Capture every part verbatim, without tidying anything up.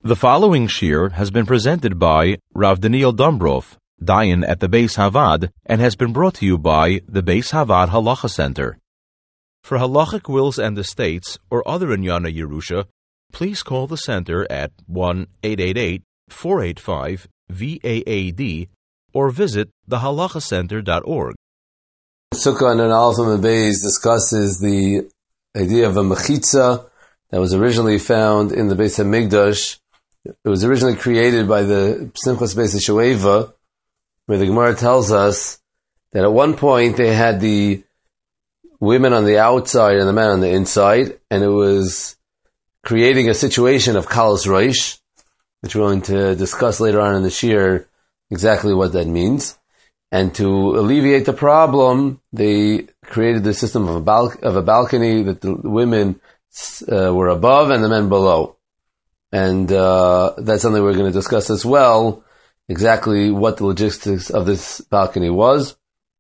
The following shir has been presented by Rav Daniel Dombrov, Dayan at the Beis Havad, and has been brought to you by the Beis Havad Halacha Center. For halachic wills and estates or other Inyana Yerusha, please call the center at one eight eight eight, four eight five, V A A D or visit the halacha center dot org. Sukkah and Alpha and Beis discusses the idea of a mechitza that was originally found in the Beis HaMikdash. It was originally created by the Simchas Beis Shoeva, where the Gemara tells us that at one point they had the women on the outside and the men on the inside, and it was creating a situation of kalas roish, which we're going to discuss later on in the shir exactly what that means. And to alleviate the problem, they created the system of a, bal- of a balcony that the women uh, were above and the men below. And uh, that's something we're going to discuss as well, exactly what the logistics of this balcony was.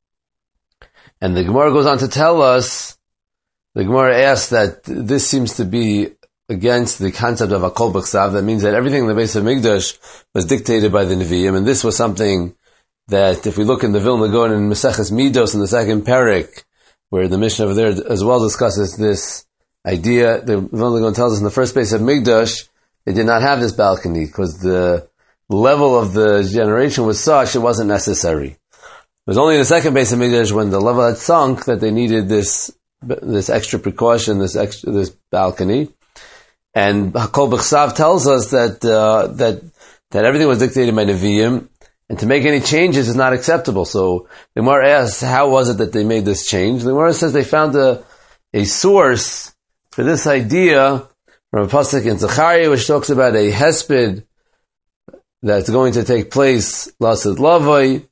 And the Gemara goes on to tell us, the Gemara asks that this seems to be against the concept of a kol b'chsav. That means that everything in the Beis HaMikdash was dictated by the Nevi'im, and this was something that if we look in the Vilna Gaon in Maseches Midos in the second parak, where the Mishnah over there as well discusses this idea, the Vilna Gaon tells us in the first Beis HaMikdash, they did not have this balcony because the level of the generation was such it wasn't necessary. It was only in the second Beis HaMikdash when the level had sunk that they needed this this extra precaution, this extra this balcony. And Hakol B'chsav tells us that uh, that that everything was dictated by Nevi'im, and to make any changes is not acceptable. So the Gemara asks, how was it that they made this change? The Gemara says they found a a source for this idea from a pasuk in Zechariah, which talks about a hesped that's going to take place, Lasad Lavoi,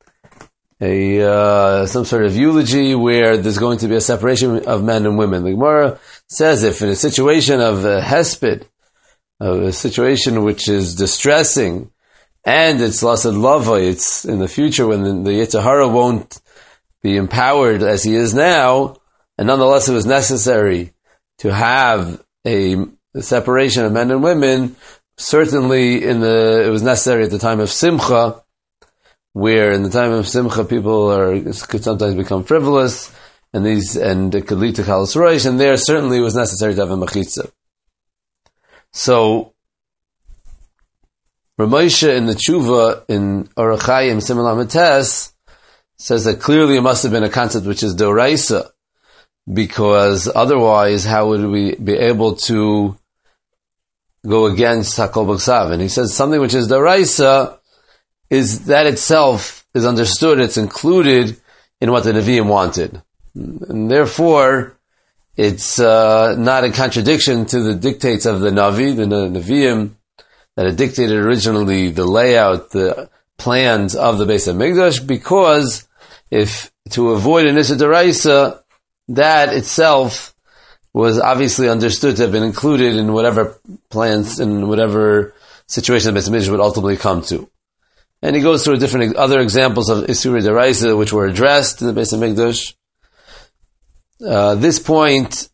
a uh, some sort of eulogy where there's going to be a separation of men and women. The Gemara says if in a situation of a hesped, of a situation which is distressing, and it's Lasad Lavoi, it's in the future when the, the Yetzer Hara won't be empowered as he is now, and nonetheless it was necessary to have a separation of men and women. Certainly, in the it was necessary at the time of Simcha, where in the time of Simcha people are could sometimes become frivolous, and these and it could lead to kalas roish, and there certainly it was necessary to have a mechitza. So, Ramosha in the Tshuva in Orach Chaim Siman Lamed Tes says that clearly it must have been a concept which is doraisa, because otherwise, how would we be able to go against Hakol B'chsav? And he says something which is Daraisa is that itself is understood, it's included in what the Nevi'im wanted. And therefore, it's uh, not in contradiction to the dictates of the Navi, the Nevi'im, that had dictated originally the layout, the plans of the Beis HaMikdash, because if to avoid an Issa Daraisa, that itself was obviously understood to have been included in whatever plans, in whatever situation the Beis HaMikdash would ultimately come to. And he goes through different other examples of Isuri Deraisa which were addressed in the Beis HaMikdash. Uh, this point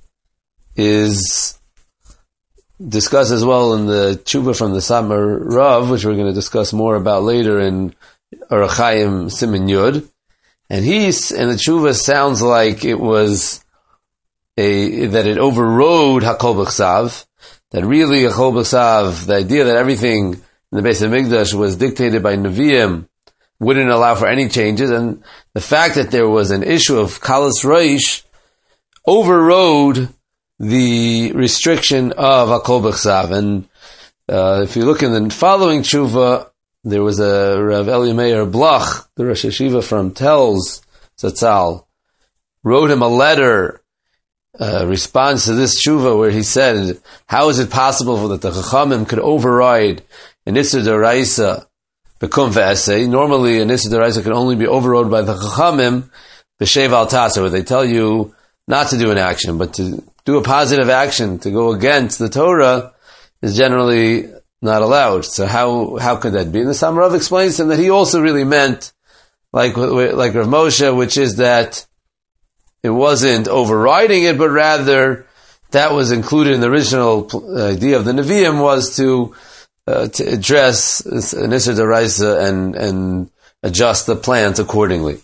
is discussed as well in the Tshuva from the Samar Rav, which we're going to discuss more about later in Orach Chaim Siman Yud. And he's, and the Tshuva sounds like it was a, that it overrode Hakol B'chsav, that really Hakol B'chsav, the idea that everything in the Beis HaMikdash was dictated by Nevi'im, wouldn't allow for any changes, and the fact that there was an issue of kalas roish overrode the restriction of Hakol B'chsav. And uh, if you look in the following Tshuva, there was a Rav Eli Meir Blach, the Rosh Hashiva from Telz, Zatzal, wrote him a letter, uh, response to this tshuva, where he said, how is it possible that the Chachamim could override an Issa D'Oraisa B'kum V'esei? Normally, an Issa D'Oraisa can only be overrode by the Chachamim B'shev Al Tasa, where they tell you not to do an action, but to do a positive action, to go against the Torah, is generally not allowed. So how how could that be? And the Samarav explains to him that he also really meant, like like Rav Moshe, which is that it wasn't overriding it, but rather that was included in the original idea of the Nevi'im was to uh, to address an Isser D'Oraisa and and adjust the plans accordingly.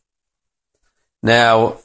Now,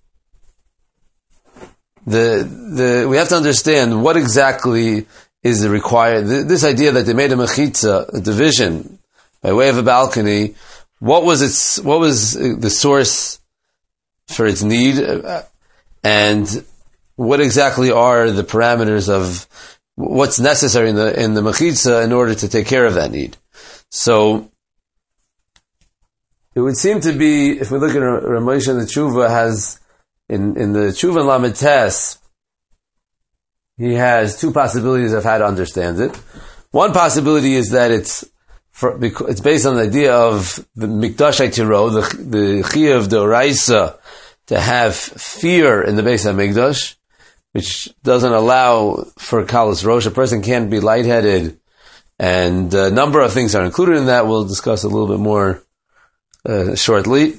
the the we have to understand what exactly is the required. This idea that they made a mechitza, a division, by way of a balcony. What was its? What was the source for its need, and what exactly are the parameters of what's necessary in the in the mechitza in order to take care of that need? So it would seem to be, if we look at Rav Moshe, the Tshuva has in in the Tshuva Lamed Tes, he has two possibilities of how to understand it. One possibility is that it's for, it's based on the idea of the Mikdash Tiro, the the Chiyuv D'Oraisa, to have fear in the Beis HaMikdash, which doesn't allow for Kalas Rosh. A person can't be lightheaded, and a number of things are included in that. We'll discuss a little bit more uh, shortly.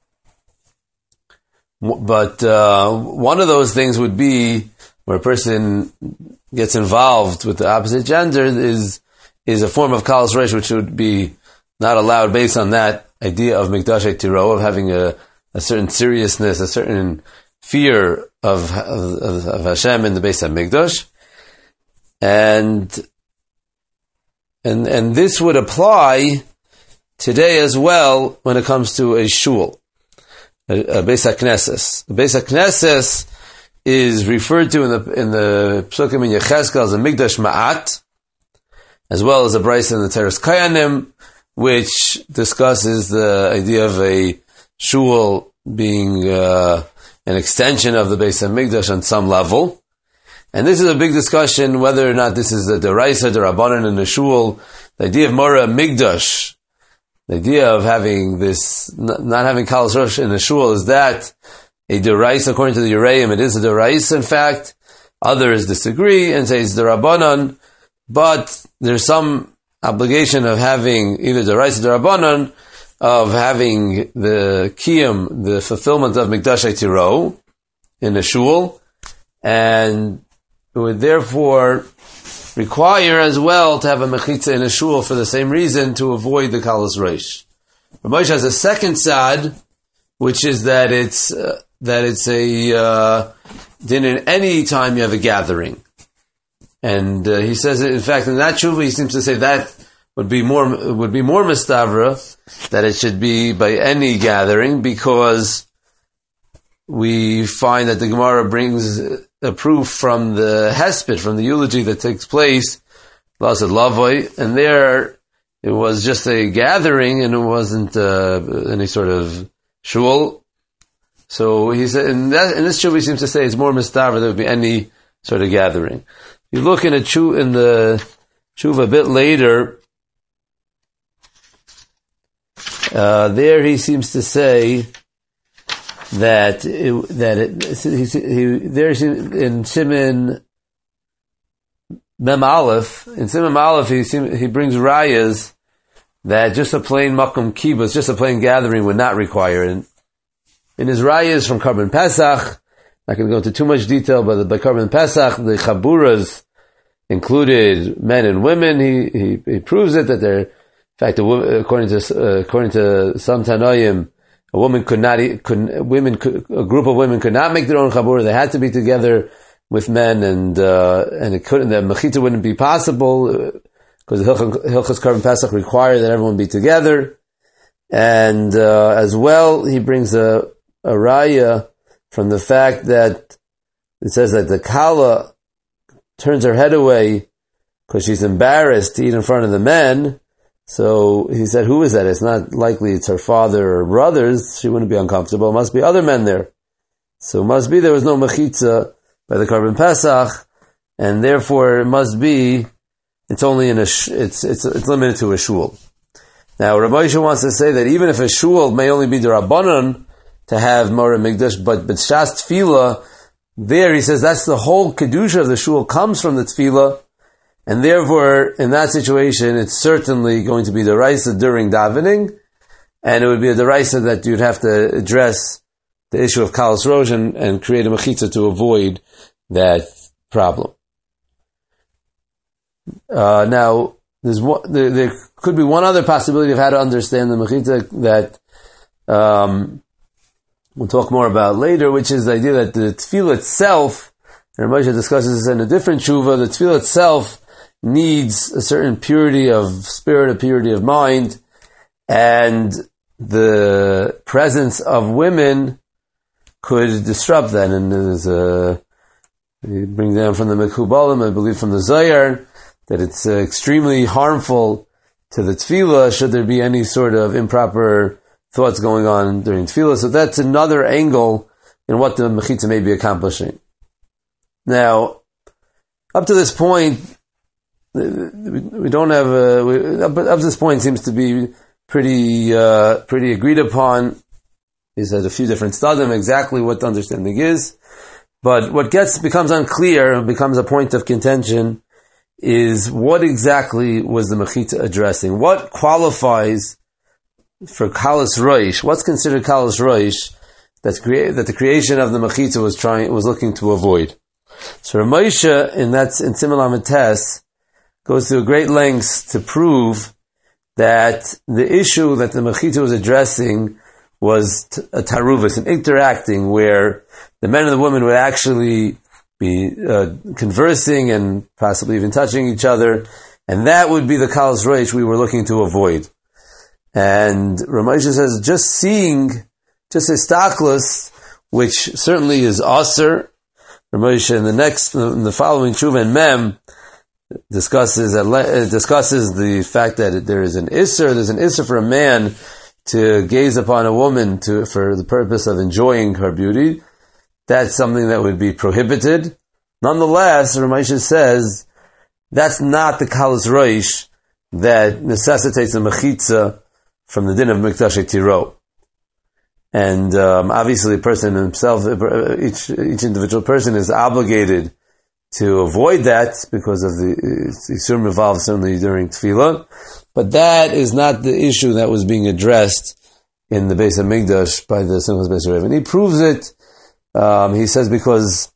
But uh, one of those things would be where a person gets involved with the opposite gender is is a form of Kalas Rosh, which would be not allowed based on that idea of Mikdash Tiro, of having a, a certain seriousness, a certain fear of, of, of Hashem in the Beis HaMikdash. And, and, and this would apply today as well when it comes to a shul, a, a Beis HaKnesses. The Beis HaKnesses is referred to in the, in the Psukim in Yechezkel as a Mikdash Ma'at, as well as a brayso in the Teres Kayanim, which discusses the idea of a shul being uh, an extension of the Beis HaMikdash on some level. And this is a big discussion whether or not this is the D'Oraisa, the Rabbanan in the shul. The idea of Mora Migdash, the idea of having this, not having Kalas Rosh in the shul, is that a D'Oraisa? According to the Yereim, it is a D'Oraisa, in fact. Others disagree and say it's the Rabbanan, but there's some obligation of having either D'Oraisa or D'Rabbanan, of having the Kiyum, the fulfillment of Mikdash Tiro in a shul, and it would therefore require as well to have a mechitza in a shul for the same reason, to avoid the Kalas Rosh. Rav Moshe has a second side, which is that it's uh, that it's a uh, din in any time you have a gathering. And uh, he says, in fact, in that tshuva, he seems to say that would be more would be more mistavra, that it should be by any gathering, because we find that the Gemara brings a proof from the Hesped, from the eulogy that takes place, Lasad Lavoi, and there it was just a gathering, and it wasn't uh, any sort of shul. So he said, in, that, in this tshuva, he seems to say it's more mistavra, there would be any sort of gathering. You look in a chu in the tshuva a bit later. Uh, there he seems to say that it, that it, he, he there's in Siman Mem Aleph, in Siman Mem Aleph he he brings rayas that just a plain makom kibbutz, just a plain gathering, would not require. And in his rayas from Karban Pesach, not going to go into too much detail, but by Karban Pesach, the chaburas included men and women. He he, he proves it that they're, in fact, according to uh, according to some Tanoim, a woman could not could women could, a group of women could not make their own chabura. They had to be together with men, and uh, and it couldn't. The mechita wouldn't be possible because the Hilchos Karban Pesach required that everyone be together. And uh, as well, he brings a a raya from the fact that it says that the Kala turns her head away because she's embarrassed to eat in front of the men. So he said, who is that? It's not likely it's her father or brothers. She wouldn't be uncomfortable. It must be other men there. So it must be there was no mechitza by the Karban Pesach, and therefore it must be, it's only in a, sh- it's, it's, it's limited to a shul. Now, Rav Moshe wants to say that even if a shul may only be the Rabbanon to have Mora Migdash, but B'Shas Tefillah, there he says that's the whole kedusha of the shul comes from the Tefillah, and therefore in that situation it's certainly going to be the Raisa during davening, and it would be a Raisa that you'd have to address the issue of Kalas Rosh and, and create a mechitza to avoid that problem. Uh, now, there's one, there, there could be one other possibility of how to understand the mechitza that um, we'll talk more about later, which is the idea that the tefillah itself, and Moshe discusses this in a different tshuva, the tefillah itself needs a certain purity of spirit, a purity of mind, and the presence of women could disrupt that. And there's a, you bring down from the Mekubalim, I believe from the Zohar, that it's uh, extremely harmful to the tefillah should there be any sort of improper thoughts going on during tefillah. So that's another angle in what the mechitza may be accomplishing. Now, up to this point, we don't have a, we, up, up to this point seems to be pretty, uh, pretty agreed upon. He said a few different stadim exactly what the understanding is. But what gets, becomes unclear and becomes a point of contention is what exactly was the mechitza addressing? What qualifies for kalas roish? What's considered kalas roish that's crea- that the creation of the mechitza was trying, was looking to avoid? So Ramosha, in that, in Simon Lamed goes to great lengths to prove that the issue that the mechitza was addressing was t- a taruvus, an interacting, where the men and the women would actually be uh, conversing and possibly even touching each other, and that would be the kalas roish we were looking to avoid. And Ramosha says, just seeing, just histaklus, which certainly is aser. Ramosha in the next, in the following tshuva and mem, discusses uh, discusses the fact that there is an isser, there's an isser for a man to gaze upon a woman to for the purpose of enjoying her beauty. That's something that would be prohibited. Nonetheless, Ramosha says that's not the kalas roish that necessitates a mechitza from the din of mikdash tiro. And um, obviously, the person himself, each each individual person is obligated to avoid that because of the isurim involved certainly during tefillah. But that is not the issue that was being addressed in the Beis HaMikdash by the Simchas Beis HaRev. And he proves it. Um, he says because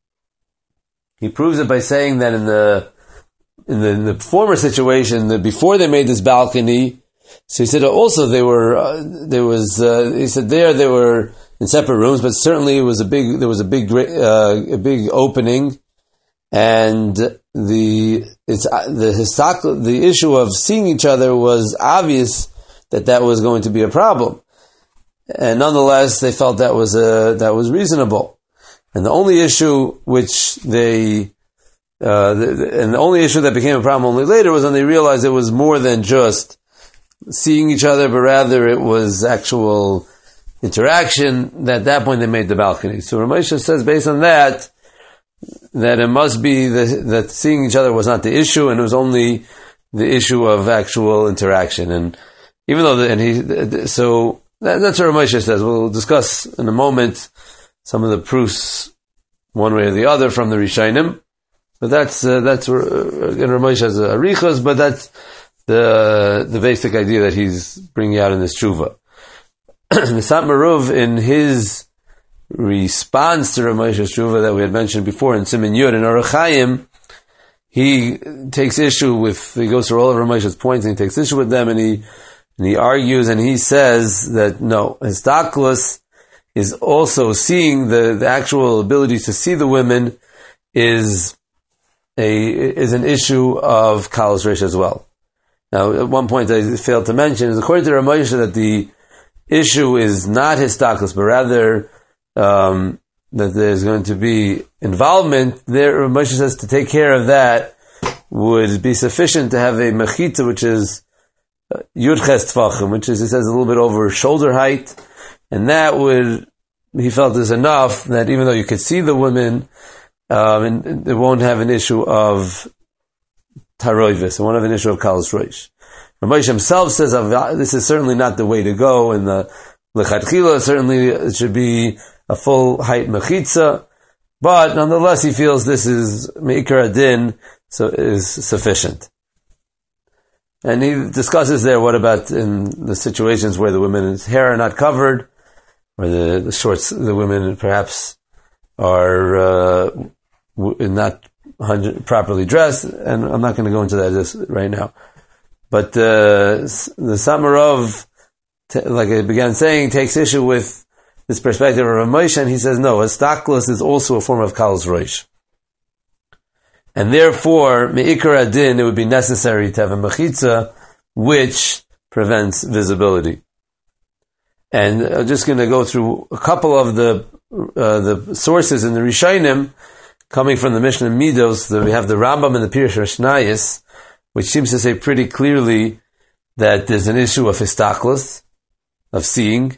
he proves it by saying that in the in the, in the former situation, that before they made this balcony, so he said also they were uh, there was uh, he said there they were in separate rooms, but certainly it was a big there was a big uh, a big opening, and the it's uh, the histak, the issue of seeing each other was obvious that that was going to be a problem. And nonetheless, they felt that was uh, that was reasonable. And the only issue which they, uh, the, and the only issue that became a problem only later was when they realized it was more than just seeing each other, but rather it was actual interaction. At that point, they made the balcony. So Ramosha says, based on that, that it must be the, that seeing each other was not the issue, and it was only the issue of actual interaction. And even though, the, and he, so. That's what Ramosha says. We'll discuss in a moment some of the proofs, one way or the other, from the Rishonim. But that's uh, that's uh, again Ramosha has a arichos, but that's the the basic idea that he's bringing out in this tshuva. Misat Maruv, in his response to Ramosha's tshuva that we had mentioned before in Siman Yud and Orach Chaim, he takes issue with. He goes through all of Ramosha's points and he takes issue with them, and he. And he argues and he says that no, histaklus is also seeing the, the actual ability to see the women is a, is an issue of kalas roish as well. Now, at one point I failed to mention is according to Ramosha that the issue is not histaklus, but rather, um, that there's going to be involvement there. Ramosha says to take care of that would be sufficient to have a mechitza, which is Yudches Tfachim, which is, he says, a little bit over shoulder height, and that would, he felt is enough that even though you could see the women, um, and it won't have an issue of taroivis, it won't have an issue of kalas roish. Ramosha himself says this is certainly not the way to go, and the lechatchila certainly it should be a full height mechitza, but nonetheless he feels this is meikar adin, so is sufficient. And he discusses there what about in the situations where the women's hair are not covered, or the, the shorts, the women perhaps are uh, not properly dressed, and I'm not going to go into that this right now. But uh, the Samarov, like I began saying, takes issue with this perspective of Rav Moshe, and he says, no, a staklos is also a form of kalos roish. And therefore, me'ikar adin, it would be necessary to have a mechitza, which prevents visibility. And I'm just going to go through a couple of the uh, the sources in the Rishonim, coming from the Mishnah Midos. That we have the Rambam and the Pirush Rashnayis, which seems to say pretty clearly that there's an issue of histaklos, of seeing,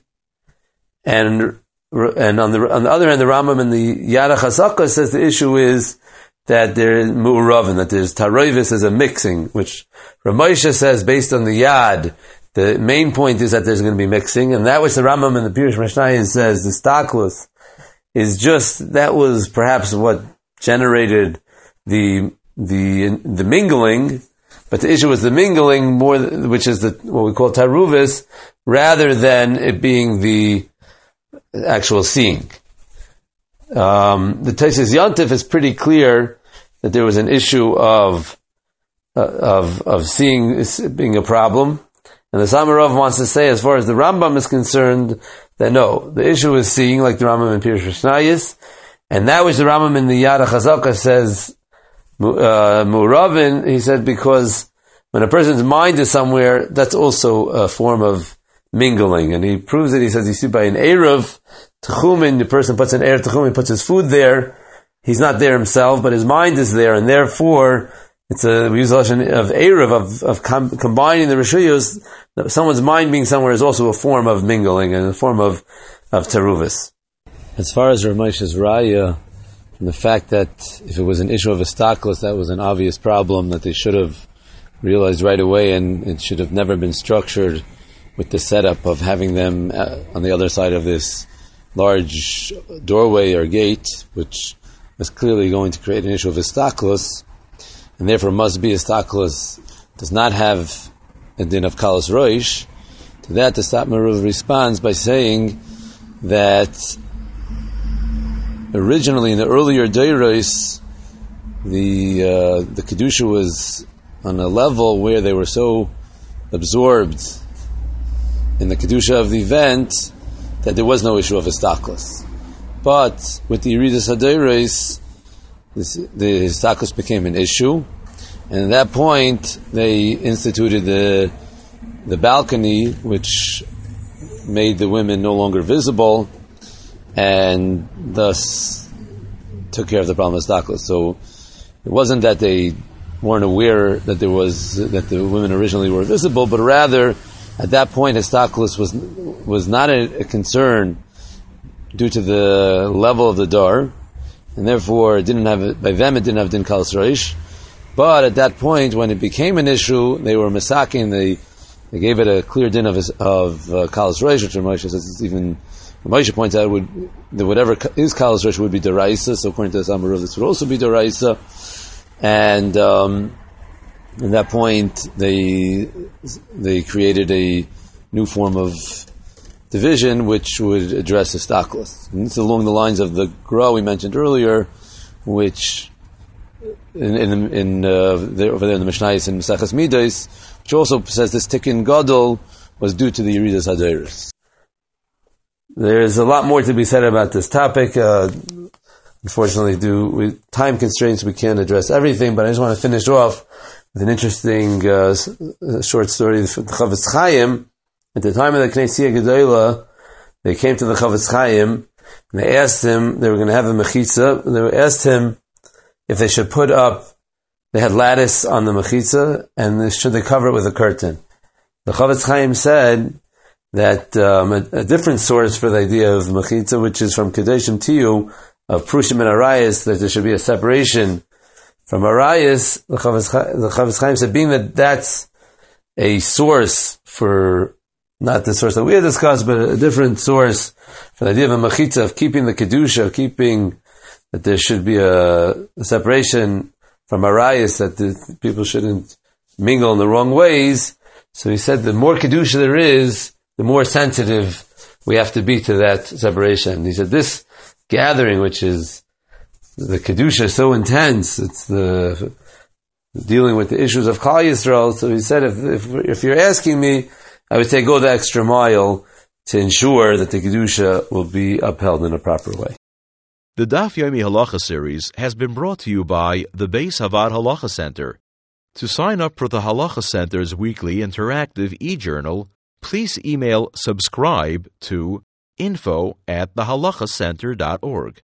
and and on the on the other hand, the Rambam and the Yad HaChazaka says the issue is that there is mu'uravin, that there's taroivis as a mixing, which Rav Moshe says based on the Yad. The main point is that there's going to be mixing, and that which the Rambam and the Pirush Rashnayis says, the staklos, is just, that was perhaps what generated the, the, the mingling, but the issue was the mingling more, which is the, what we call taruvis, rather than it being the actual seeing. Um, the Taisis Yontif is pretty clear that there was an issue of, uh, of, of seeing being a problem. And the Samarov wants to say, as far as the Rambam is concerned, that no, the issue is seeing, like the Rambam in Pirush Rashnayis, and that which the Rambam in the Yad HaChazaka says, uh, Mu'ravin, he said, because when a person's mind is somewhere, that's also a form of mingling. And he proves it, he says, you see by an Erev, Techumin, the person puts an Erev Techumin, puts his food there, he's not there himself, but his mind is there, and therefore, it's a, we use a lesson of Erev, of, of com- combining the Rishuyos. Someone's mind being somewhere is also a form of mingling and a form of, of teruvis. As far as Rav Moshe's raya, and the fact that if it was an issue of histaklos, that was an obvious problem that they should have realized right away, and it should have never been structured with the setup of having them uh, on the other side of this large doorway or gate, which was clearly going to create an issue of histaklos. And therefore must be histaklos, does not have a din of kalos roish. To that, the Satmar responds by saying that originally in the earlier deiros, the uh, the kedusha was on a level where they were so absorbed in the kedusha of the event that there was no issue of histaklos. But with the Yeridas HaDeiros, This, the histaklos became an issue, and at that point they instituted the the balcony, which made the women no longer visible, and thus took care of the problem of histaklos. So it wasn't that they weren't aware that there was that the women originally were visible, but rather at that point histaklos was was not a, a concern due to the level of the door. And therefore, it didn't have by them it didn't have din kalos roish. But at that point, when it became an issue, they were misaking. They they gave it a clear din of of uh, kalos roish, which Moshe says it's even. Moshe points out would that whatever is kalos roish would be deraisa. So according to the Samarov, this would also be deraisa. And um, at that point, they they created a new form of division, which would address histaklos. And this is along the lines of the Gra we mentioned earlier, which in in, in uh, there, over there in the Mishnayos in Maseches Midos, which also says this tikkun gadol was due to the Yeridas HaDeiros. There's a lot more to be said about this topic. Uh, unfortunately, due with time constraints, we can't address everything. But I just want to finish off with an interesting uh, short story from the Chavetz Chaim. At the time of the Knessia Gedola, they came to the Chavetz Chaim, and they asked him, they were going to have a mechitza, they asked him if they should put up, they had lattice on the mechitza, and should they cover it with a curtain. The Chavetz Chaim said that um, a, a different source for the idea of mechitza, which is from Kedeshim Tiyu, of Prushim and Arayas, that there should be a separation from Arayas. The Chavetz Chaim, the Chavetz Chaim said, being that that's a source for not the source that we had discussed, but a different source for the idea of a mechitza, of keeping the kedusha, of keeping that there should be a, a separation from arayas, that the people shouldn't mingle in the wrong ways. So he said the more kedusha there is, the more sensitive we have to be to that separation. He said this gathering, which is the Kedusha is so intense. It's the dealing with the issues of Klal Yisrael. So he said, if, if, if you're asking me, I would say go the extra mile to ensure that the Kedusha will be upheld in a proper way. The Daf Yomi Halacha series has been brought to you by the Beis Havad Halacha Center. To sign up for the Halacha Center's weekly interactive e-journal, please email subscribe to info at the halacha center dot org.